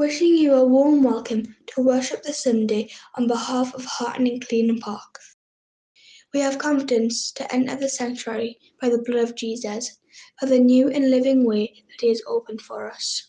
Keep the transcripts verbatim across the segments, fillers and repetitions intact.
wishing you a warm welcome to Worship this Sunday on behalf of Heartening Clean Park. We have confidence to enter the sanctuary by the blood of Jesus, by the new and living way that He has opened for us.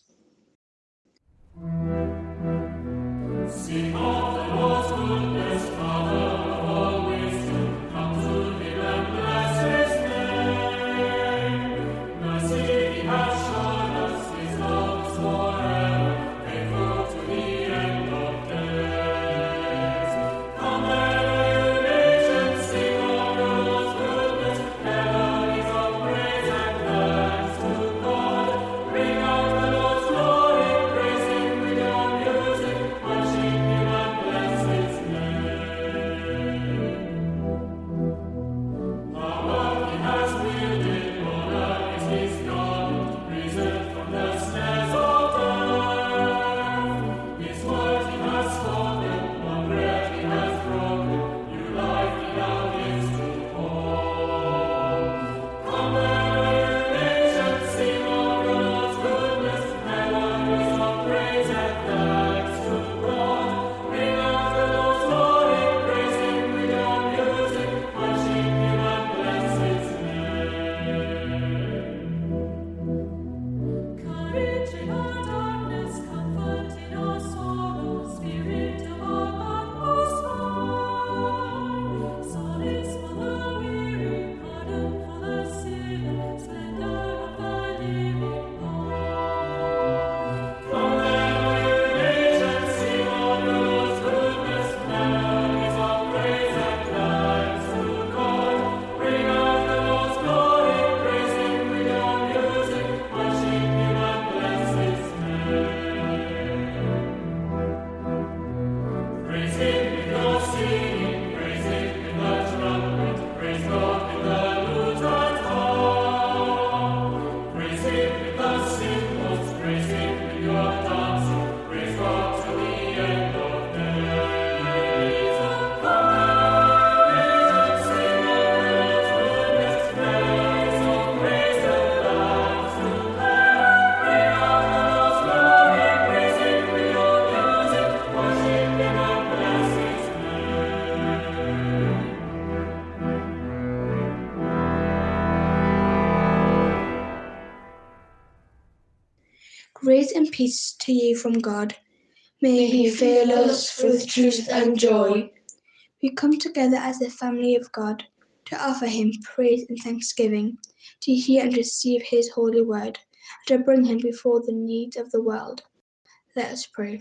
Sing of the Lord's goodness, Father of all wisdom, come to Him and bless His name. Mercy He has shown us, His love is forever, faithful to the end of days. Come, let you nations sing of the Lord's goodness, melodies of praise and thanks to God. Bring out the Lord's glory, praise Him with your music, worship Him and bless His name. Power He has wielded, honor is His garment, risen from the snares of death. His word He has spoken, one breath He has broken, new life He now gives to all. Come, let you nations sing of the Lord's goodness, melodies of praise and thanks to God. Bring out the Lord's glory, praise Him with your music, worship Him and bless His name. Courage in our darkness, comfort in our sorrow, Spirit of our God Most High. Solace for the weary, pardon for the sinner, splendor of the living God. Come, let you nations sing of the Lord's goodness, melodies of praise and thanks to God. Bring out the Lord's glory, praise Him with your music, worship Him and bless His name. Praise Him with your singing, praise Him with the trumpet, praise God with the lute and harp. Praise Him with the cymbals, praise Him with your dancing, praise God to the end of days. Come, nations sing of the Lord's goodness, melodies of praise and thanks to God. Bring out the Lord's glory, praise Him with your music, worship Him and bless His name. Grace and peace to you from God. May He fill us with truth and joy. We come together as a family of God to offer Him praise and thanksgiving, to hear and receive His holy word, and to bring Him before the needs of the world. Let us pray.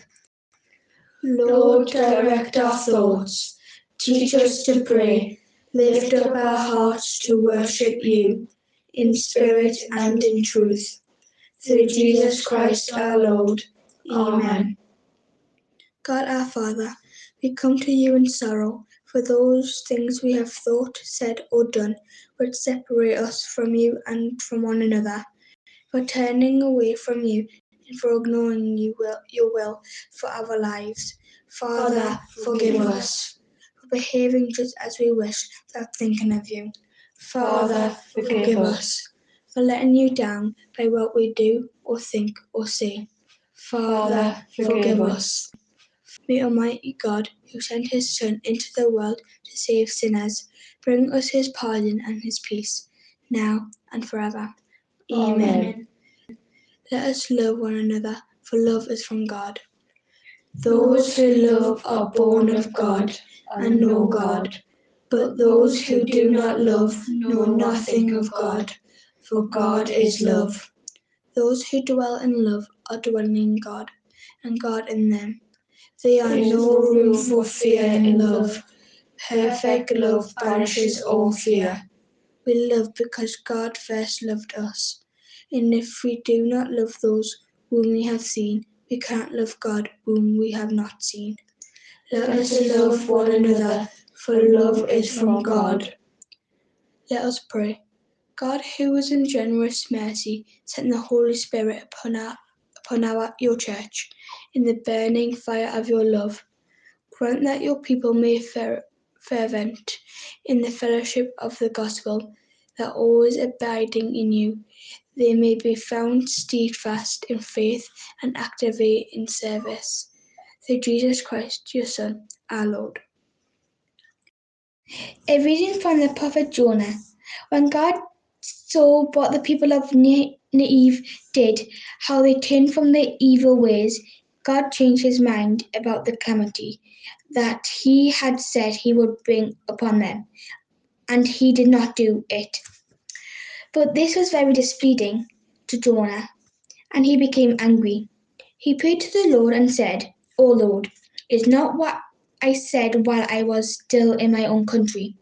Lord, direct our thoughts. Teach us to pray. Lift up our hearts to worship you, in spirit and in truth. Through Jesus Christ our Lord. Amen. God our Father, we come to you in sorrow for those things we have thought, said, or done which separate us from you and from one another, for turning away from you and for ignoring you will, your will for our lives. Father, forgive us for behaving just as we wish without thinking of you. Father, forgive us for letting you down by what we do or think or say. Father, forgive us. May Almighty God, who sent His Son into the world to save sinners, bring us His pardon and His peace, now and forever. Amen. Let us love one another, for love is from God. Those who love are born of God and know God, but those who do not love know nothing of God, for God is love. Those who dwell in love are dwelling in God, and God in them. There are no room for fear in love. Perfect love banishes all fear. We love because God first loved us. And if we do not love those whom we have seen, we cannot love God whom we have not seen. Let us love one another, for love is from God. Let us pray. God, who is in generous mercy, sent the Holy Spirit upon our, upon our your church, in the burning fire of your love. Grant that your people may fer- fervent in the fellowship of the gospel, that always abiding in you, they may be found steadfast in faith and activate in service. Through Jesus Christ, your Son, our Lord. A reading from the prophet Jonah. When God saw what the people of Nineveh did, how they turned from their evil ways, God changed his mind about the calamity that he had said he would bring upon them, and he did not do it. But this was very displeasing to Jonah, and he became angry. He prayed to the Lord and said, O Lord, is not what I said while I was still in my own country?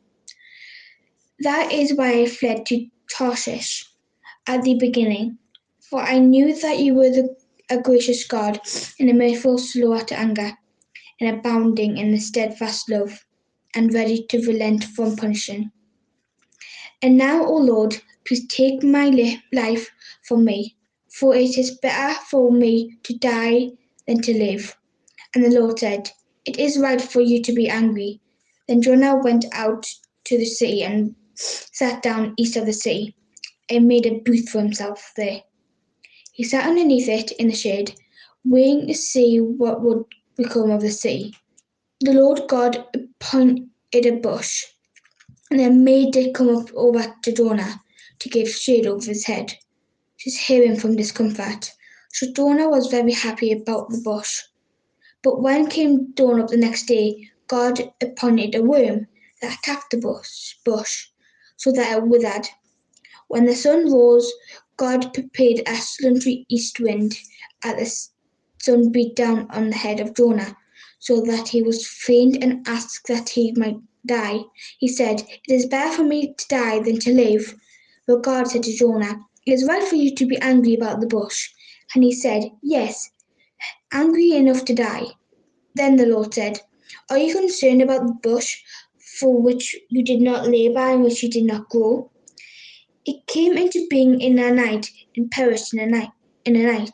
That is why I fled to Tarshish at the beginning, for I knew that you were the, a gracious God, and a merciful, slow to anger, and abounding in the steadfast love, and ready to relent from punishing. And now, O Lord, please take my li- life from me, for it is better for me to die than to live. And the Lord said, It is right for you to be angry. Then Jonah went out to the city and sat down east of the city, and made a booth for himself there. He sat underneath it in the shade, waiting to see what would become of the city. The Lord God appointed a bush, and then made it come up over to Jonah to give shade over his head, to save him from discomfort. So Jonah was very happy about the bush. But when came dawn up the next day, God appointed a worm that attacked the bush, bush so that it withered. When the sun rose, God prepared a sultry east wind, and the sun beat down on the head of Jonah, so that he was faint and asked that he might die. He said, It is better for me to die than to live. But God said to Jonah, It is right for you to be angry about the bush. And he said, Yes, angry enough to die. Then the Lord said, Are you concerned about the bush for which you did not labour and which you did not grow? It came into being in a night and perished in a night. In a night.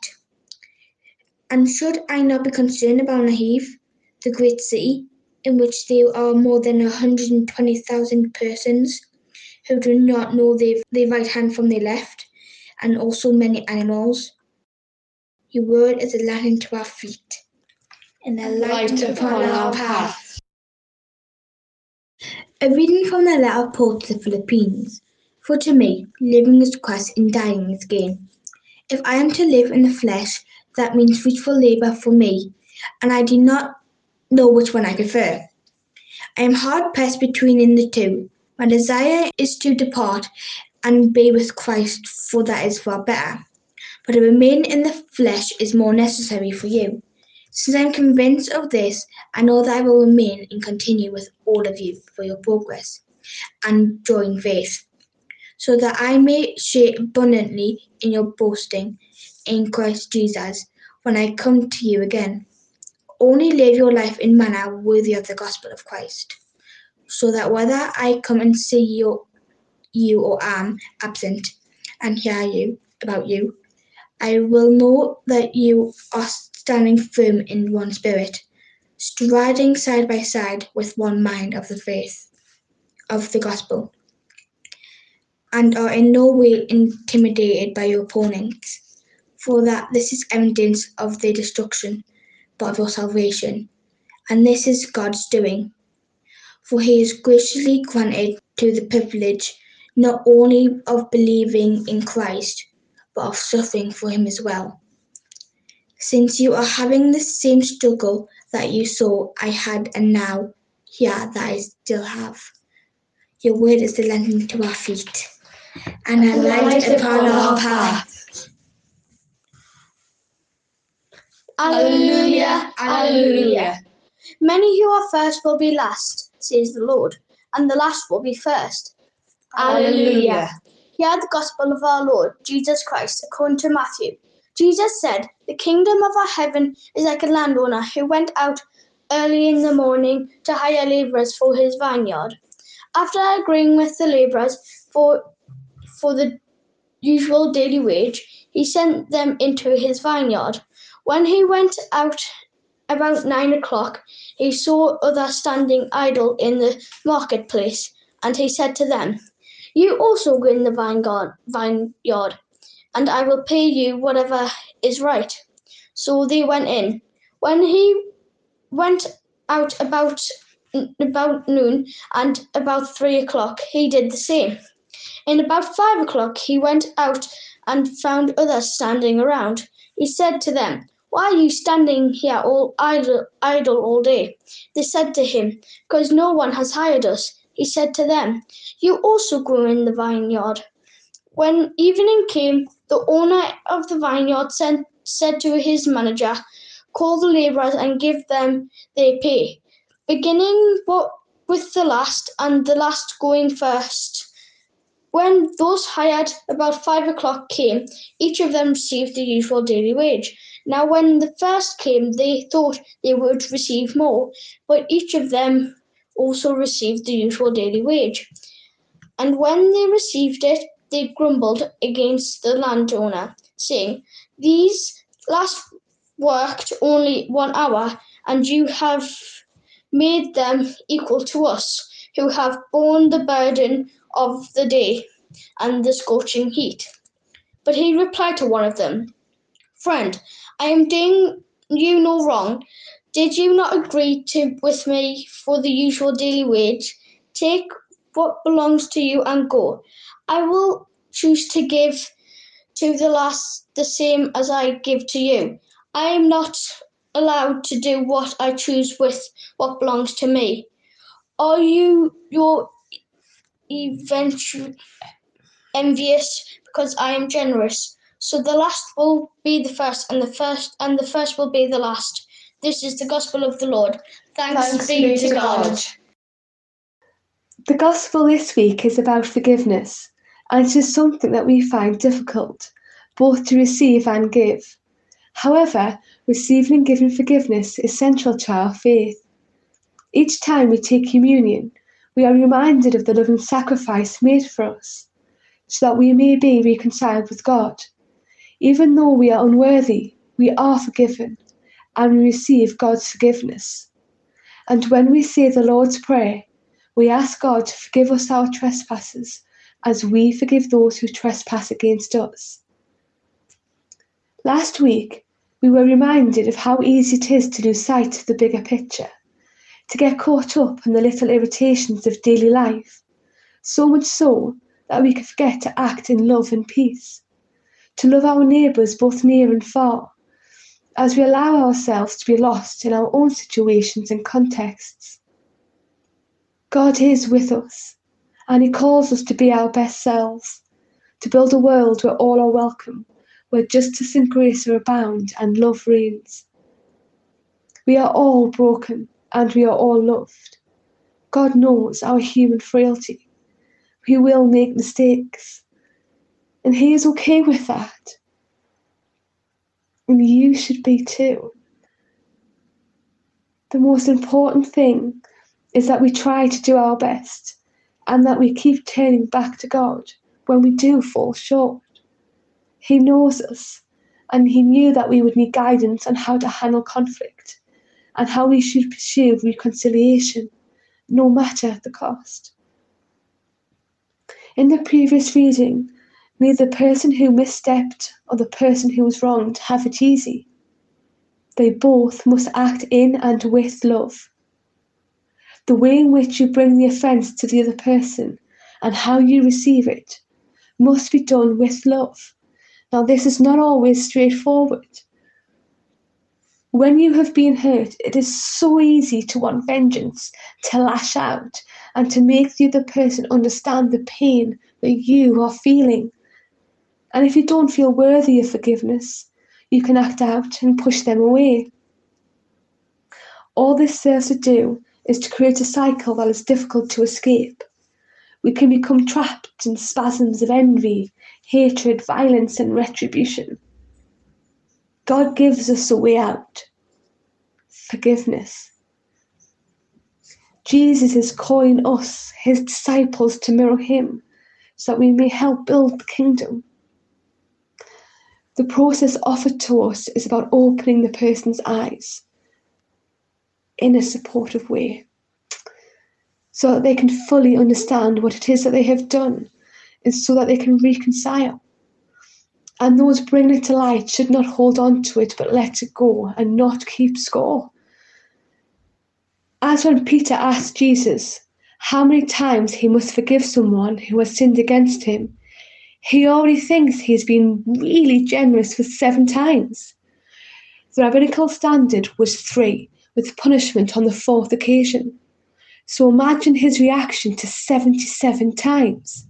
And should I not be concerned about Nineveh, the great city, in which there are more than a hundred and twenty thousand persons who do not know their, their right hand from their left, and also many animals? Your word is a lamp unto our feet, and a light, light upon our path. A reading from the letter of Paul to the Philippines. For to me, living is Christ and dying is gain. If I am to live in the flesh, that means fruitful labour for me, and I do not know which one I prefer. I am hard pressed between the two. My desire is to depart and be with Christ, for that is far better. But to remain in the flesh is more necessary for you. Since I am convinced of this, I know that I will remain and continue with all of you for your progress and joy in faith, so that I may share abundantly in your boasting in Christ Jesus when I come to you again. Only live your life in manner worthy of the gospel of Christ, so that whether I come and see you, you or am absent and hear you about you, I will know that you are standing firm in one spirit, striding side by side with one mind of the faith of the gospel, and are in no way intimidated by your opponents, for that this is evidence of their destruction, but of your salvation. And this is God's doing, for he has graciously granted to the privilege not only of believing in Christ, but of suffering for him as well. Since you are having the same struggle that you saw I had and now hear that I still have. Your word is the lamp unto our feet, and a light upon our path. Alleluia, alleluia. Many who are first will be last, says the Lord, and the last will be first. Alleluia. Hear the gospel of our Lord Jesus Christ according to Matthew. Jesus said, The kingdom of our heaven is like a landowner who went out early in the morning to hire labourers for his vineyard. After agreeing with the labourers for, for the usual daily wage, he sent them into his vineyard. When he went out about nine o'clock, he saw others standing idle in the marketplace, and he said to them, You also go in the vineyard, vineyard, and I will pay you whatever is right. So they went in. When he went out about about noon and about three o'clock, he did the same. And about five o'clock he went out and found others standing around. He said to them, "Why are you standing here all idle, idle all day?" They said to him, "Because no one has hired us." He said to them, "You also go in the vineyard." When evening came, the owner of the vineyard sent, said to his manager, "Call the labourers and give them their pay, beginning with the last and the last going first." When those hired about five o'clock came, each of them received the usual daily wage. Now when the first came, they thought they would receive more, but each of them also received the usual daily wage. And when they received it, they grumbled against the landowner, saying, "These last worked only one hour, and you have made them equal to us, who have borne the burden of the day and the scorching heat." But he replied to one of them, "Friend, I am doing you no wrong. Did you not agree to with me for the usual daily wage? Take what belongs to you and go. I will choose to give to the last the same as I give to you. I am not allowed to do what I choose with what belongs to me. Are you your eventual envious because I am generous? So the last will be the first, and the first and the first will be the last." This is the gospel of the Lord. Thanks, Thanks be to God. The gospel this week is about forgiveness, and it is something that we find difficult, both to receive and give. However, receiving and giving forgiveness is central to our faith. Each time we take communion, we are reminded of the loving sacrifice made for us, so that we may be reconciled with God. Even though we are unworthy, we are forgiven, and we receive God's forgiveness. And when we say the Lord's Prayer, we ask God to forgive us our trespasses, as we forgive those who trespass against us. Last week, we were reminded of how easy it is to lose sight of the bigger picture, to get caught up in the little irritations of daily life, so much so that we can forget to act in love and peace, to love our neighbours both near and far, as we allow ourselves to be lost in our own situations and contexts. God is with us, and He calls us to be our best selves, to build a world where all are welcome, where justice and grace are abound and love reigns. We are all broken, and we are all loved. God knows our human frailty. We will make mistakes, and He is okay with that. And you should be too. The most important thing is that we try to do our best, and that we keep turning back to God when we do fall short. He knows us, and He knew that we would need guidance on how to handle conflict and how we should pursue reconciliation, no matter the cost. In the previous reading, neither the person who misstepped or the person who was wronged have it easy. They both must act in and with love. The way in which you bring the offence to the other person and how you receive it must be done with love. Now, this is not always straightforward. When you have been hurt, it is so easy to want vengeance, to lash out, and to make the other person understand the pain that you are feeling. And if you don't feel worthy of forgiveness, you can act out and push them away. All this serves to do is to create a cycle that is difficult to escape. We can become trapped in spasms of envy, hatred, violence, and retribution. God gives us a way out: forgiveness. Jesus is calling us, His disciples, to mirror Him, so that we may help build the kingdom. The process offered to us is about opening the person's eyes in a supportive way, so that they can fully understand what it is that they have done and so that they can reconcile. And those bringing it to light should not hold on to it, but let it go and not keep score. As when Peter asked Jesus how many times he must forgive someone who has sinned against him, he already thinks he has been really generous with seven times. The rabbinical standard was three, with punishment on the fourth occasion. So imagine his reaction to seventy-seven times.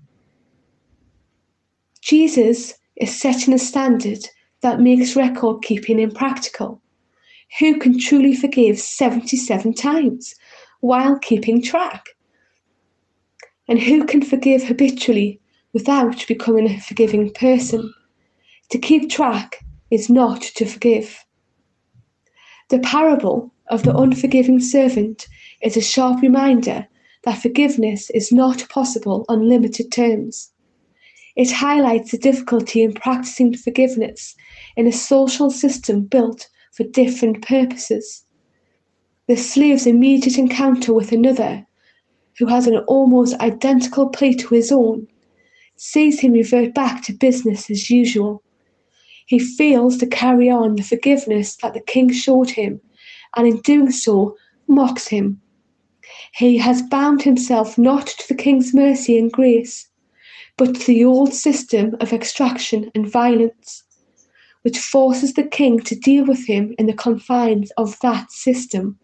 Jesus is setting a standard that makes record keeping impractical. Who can truly forgive seventy-seven times while keeping track? And who can forgive habitually without becoming a forgiving person? To keep track is not to forgive. The parable of the unforgiving servant is a sharp reminder that forgiveness is not possible on limited terms. It highlights the difficulty in practicing forgiveness in a social system built for different purposes. The slave's immediate encounter with another, who has an almost identical plate to his own, sees him revert back to business as usual. He fails to carry on the forgiveness that the king showed him, and in doing so, mocks him. He has bound himself not to the king's mercy and grace, but to the old system of extraction and violence, which forces the king to deal with him in the confines of that system.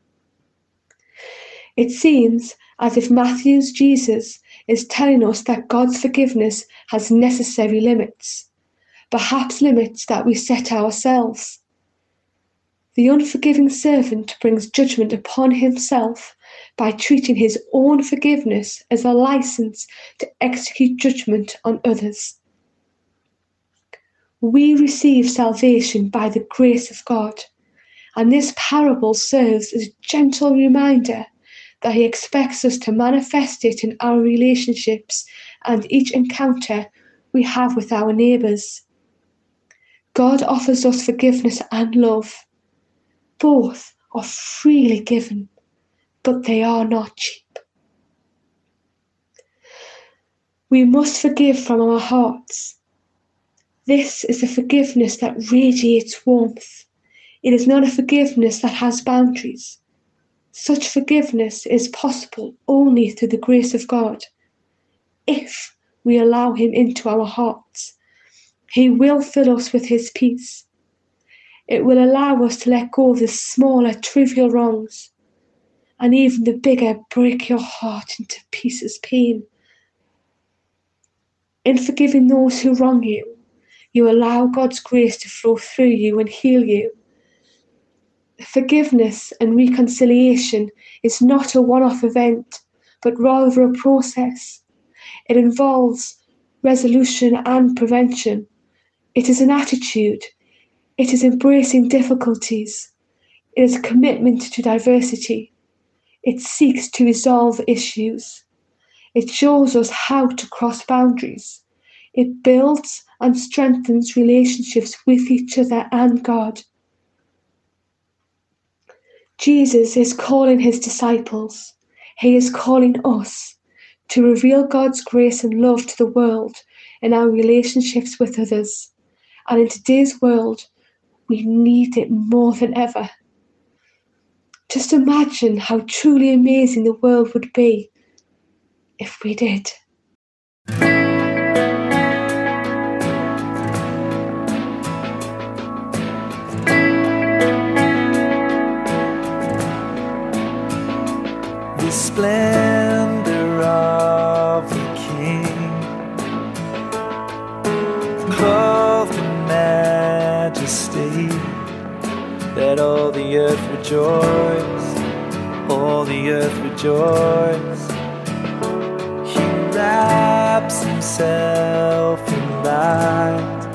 It seems as if Matthew's Jesus is telling us that God's forgiveness has necessary limits, perhaps limits that we set ourselves. The unforgiving servant brings judgment upon himself by treating his own forgiveness as a license to execute judgment on others. We receive salvation by the grace of God, and this parable serves as a gentle reminder that he expects us to manifest it in our relationships and each encounter we have with our neighbours. God offers us forgiveness and love. Both are freely given, but they are not cheap. We must forgive from our hearts. This is a forgiveness that radiates warmth. It is not a forgiveness that has boundaries. Such forgiveness is possible only through the grace of God. If we allow him into our hearts, he will fill us with his peace. It will allow us to let go of the smaller, trivial wrongs, and even the bigger, break your heart into pieces pain. In forgiving those who wrong you, you allow God's grace to flow through you and heal you. Forgiveness and reconciliation is not a one-off event, but rather a process. It involves resolution and prevention. It is an attitude. It is embracing difficulties. It is a commitment to diversity. It seeks to resolve issues. It shows us how to cross boundaries. It builds and strengthens relationships with each other and God. Jesus is calling his disciples. He is calling us to reveal God's grace and love to the world in our relationships with others. And in today's world, we need it more than ever. Just imagine how truly amazing the world would be if we did. The splendor of the King, clothed in majesty, let all the earth rejoice, all the earth rejoice. He wraps himself in light,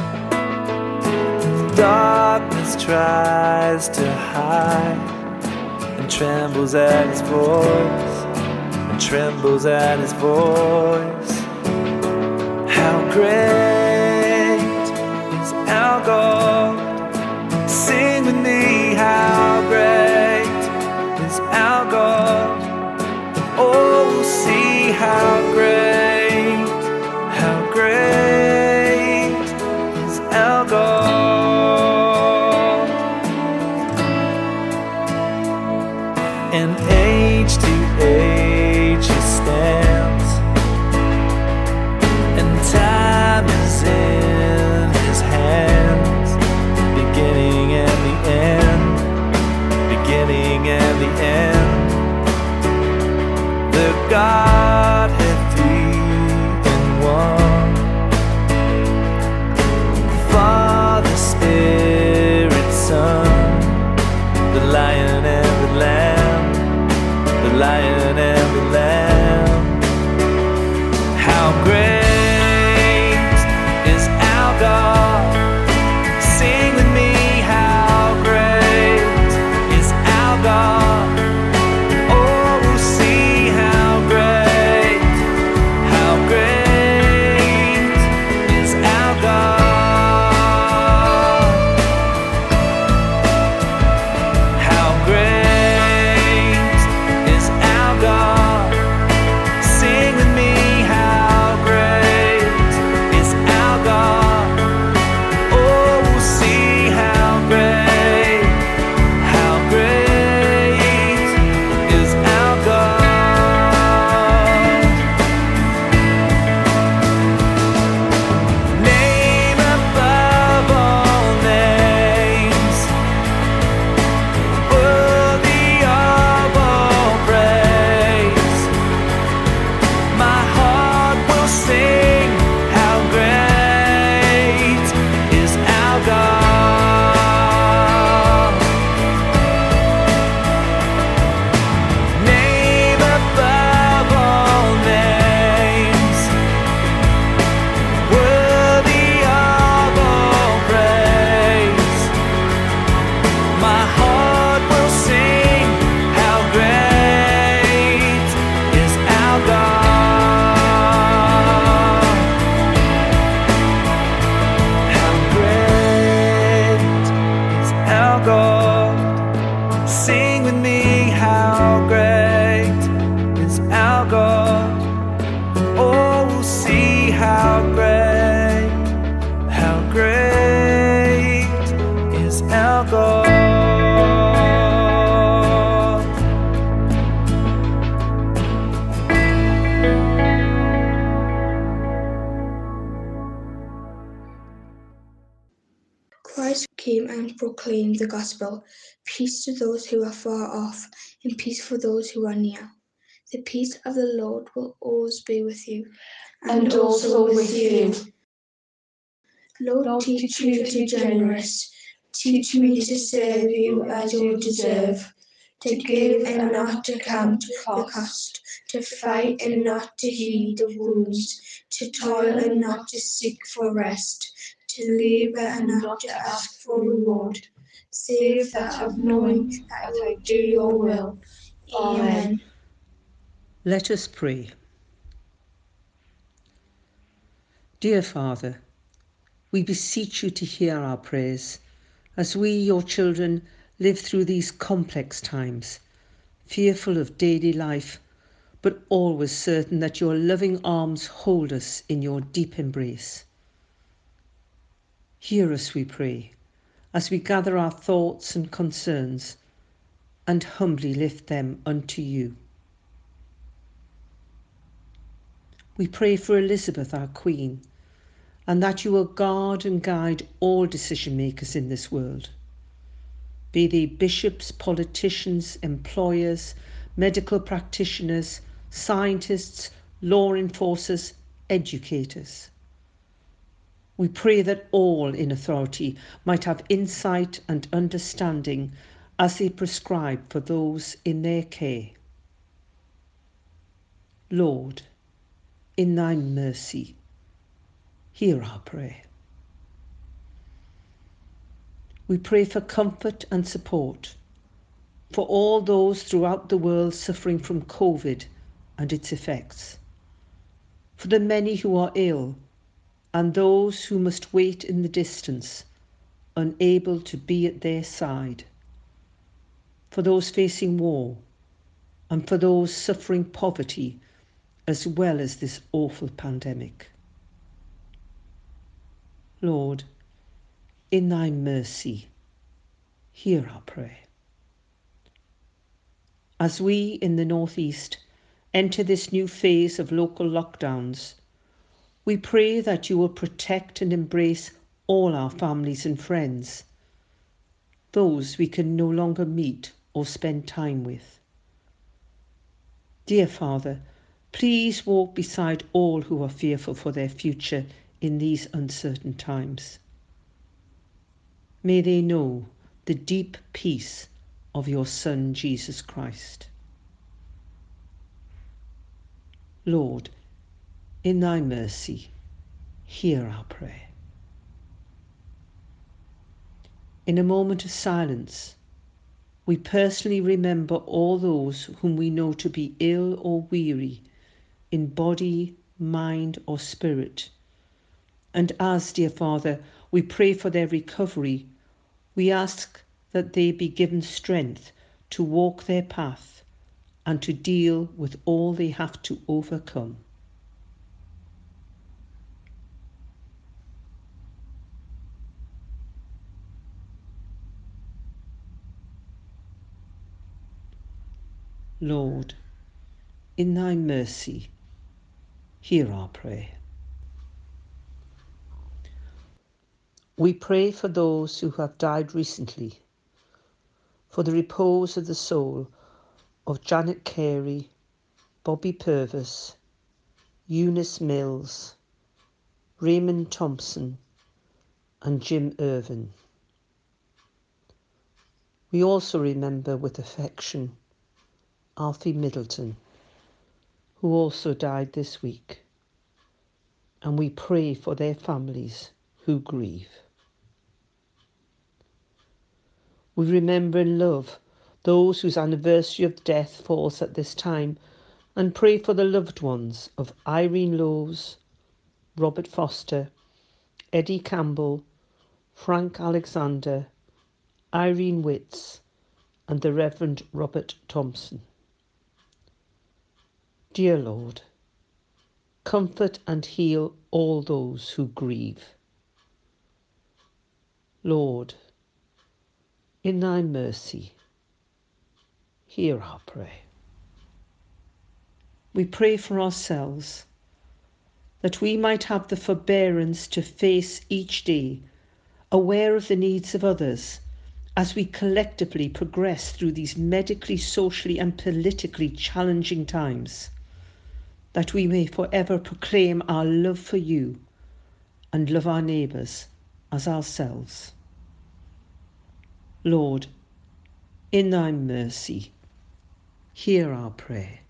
darkness tries to hide, and trembles at his voice, and trembles at his voice. How great is our God? Sing with me, how great is our God? Oh, see how great and age to age he stands, and time is in his hands, beginning and the end, beginning and the end. The Godhead three in one, Father, Spirit, Son, the Lion and the Lamb, the Lion and the Lamb. How great is our God? Sing with me, how great is our God? Oh, see how great, how great is our God. How great is our God? Sing with me, how great is our God? Oh, see how great, how great is our God. Name above all names, worthy of all praise. My heart will sing, how great is our God. Name above all names, worthy of all praise. My heart will sing, how great is our God. How great is our God? Sing with me, how great is our God? Oh, we'll see how great, how great is our God. Christ came and proclaimed the gospel, peace to those who are far off, and peace for those who are near. The peace of the Lord will always be with you, And also with you. Lord, Lord, teach me to be generous. Teach me to serve you as you deserve, to give and not to count the cost, to fight and not to heed the wounds, to toil and not to seek for rest, to labour and not to ask for reward, save that of knowing that I will do your will. Amen. Let us pray. Dear Father, we beseech you to hear our prayers as we, your children, live through these complex times, fearful of daily life, but always certain that your loving arms hold us in your deep embrace. Hear us, we pray, as we gather our thoughts and concerns and humbly lift them unto you. We pray for Elizabeth, our Queen, and that you will guard and guide all decision makers in this world, be they bishops, politicians, employers, medical practitioners, scientists, law enforcers, educators. We pray that all in authority might have insight and understanding as they prescribe for those in their care. Lord, in thy mercy, hear our prayer. We pray for comfort and support for all those throughout the world suffering from COVID and its effects, for the many who are ill and those who must wait in the distance, unable to be at their side, for those facing war and for those suffering poverty as well as this awful pandemic. Lord, in thy mercy, hear our prayer. As we in the North East enter this new phase of local lockdowns, we pray that you will protect and embrace all our families and friends, those we can no longer meet or spend time with. Dear Father, please walk beside all who are fearful for their future in these uncertain times. May they know the deep peace of your Son, Jesus Christ. Lord, in thy mercy, hear our prayer. In a moment of silence, we personally remember all those whom we know to be ill or weary in body, mind, or spirit. And as, dear Father, we pray for their recovery, we ask that they be given strength to walk their path and to deal with all they have to overcome. Lord, in thy mercy, hear our prayer. We pray for those who have died recently, for the repose of the soul of Janet Carey, Bobby Purvis, Eunice Mills, Raymond Thompson, and Jim Irvin. We also remember with affection Alfie Middleton, who also died this week, and we pray for their families who grieve. We remember and love those whose anniversary of death falls at this time, and pray for the loved ones of Irene Lowes, Robert Foster, Eddie Campbell, Frank Alexander, Irene Witts, and the Reverend Robert Thompson. Dear Lord, comfort and heal all those who grieve. Lord, in thy mercy, hear our prayer. We pray for ourselves, that we might have the forbearance to face each day, aware of the needs of others, as we collectively progress through these medically, socially and politically challenging times, that we may forever proclaim our love for you and love our neighbours as ourselves. Lord, in thy mercy, hear our prayer.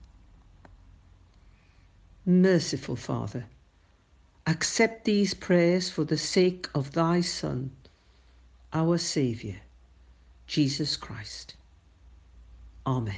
Merciful Father, accept these prayers for the sake of thy Son, our Saviour, Jesus Christ. Amen.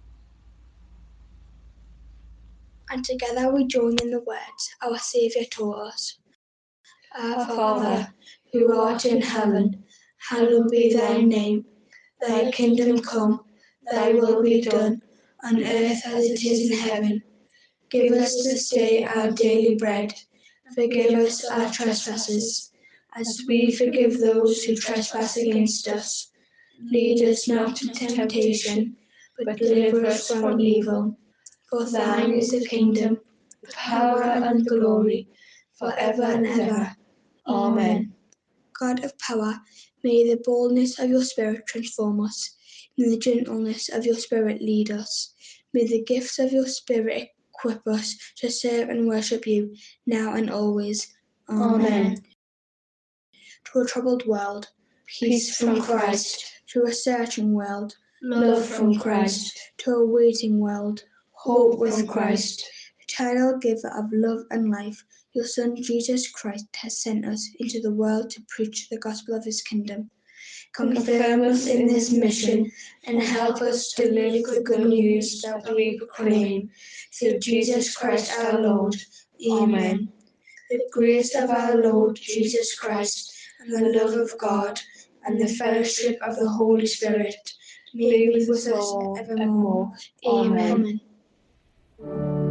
And together we join in the words our Saviour taught us. Our Father, who art in heaven, hallowed be thy name. Thy kingdom come, thy will be done, on earth as it is in heaven. Give us this day our daily bread. Forgive us our trespasses, as we forgive those who trespass against us. Lead us not into temptation, but deliver us from evil. For thine is the kingdom, the power and the glory, forever and ever. Amen. God of power, may the boldness of your Spirit transform us. May the gentleness of your Spirit lead us. May the gifts of your Spirit equip us to serve and worship you, now and always. Amen. Amen. To a troubled world, peace from Christ. To a searching world, love from Christ. To a waiting world, hope with Christ. Eternal giver of love and life, your Son Jesus Christ has sent us into the world to preach the gospel of his kingdom. Confirm us in this mission and help us to live the good news that we proclaim. Through Jesus Christ our Lord. Amen. The grace of our Lord Jesus Christ and the love of God and the fellowship of the Holy Spirit may be with us evermore. Amen. Amen.